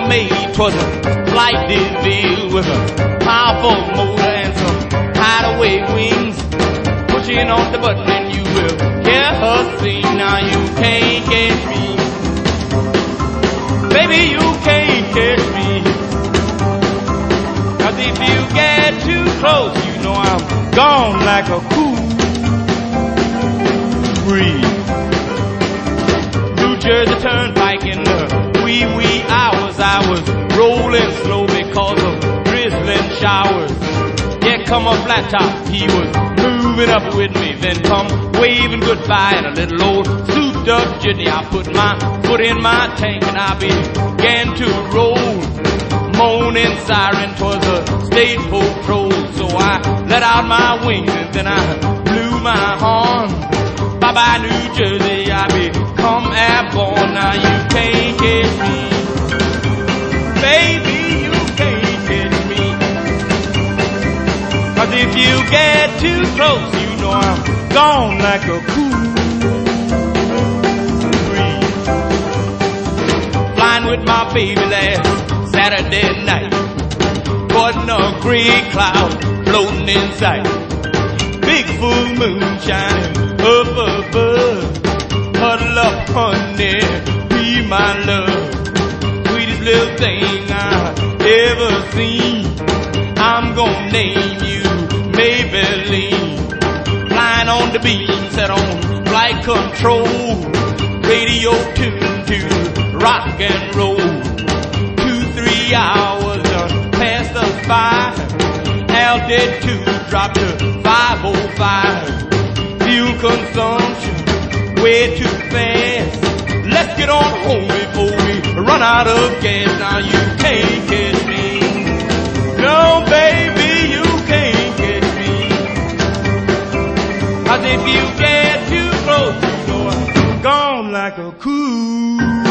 made 'twas a flight DeVille with a powerful motor and some hideaway wings. Pushing on the button and you will hear her sing. Now you can't catch me, baby, you can't catch me. 'Cause if you get too close, you know I'm gone like a cool breeze. New Jersey Turnpike in the wee hours, I was rolling slow because of drizzling showers. Yeah, come a flat top, he was moving up with me, then come waving goodbye in a little old souped up jitney. I put my foot in my tank and I began to roll. Moaning siren, 'twas a state patrol. So I let out my wings and then I blew my horn. Bye-bye New Jersey, I become airborne. Now you can't catch me, baby, you can't catch me. 'Cause if you get too close, you know I'm gone like a cool breeze. Flying with my baby last Saturday night, caught in a gray cloud floating in sight. Big full moon shining up above. Huddle up, honey, be my love. Sweetest little thing I've ever seen. I'm gonna name you Maybelline. Flying on the beam, set on flight control. Radio tuned to rock and roll. 2-3 hours done past us by. Altitude dropped to 505. Fuel consumption way too fast. Let's get on home before we run out of gas. Now you can't catch me, no baby, you can't catch me. 'Cause if you get too close, you know I'm gone like a cool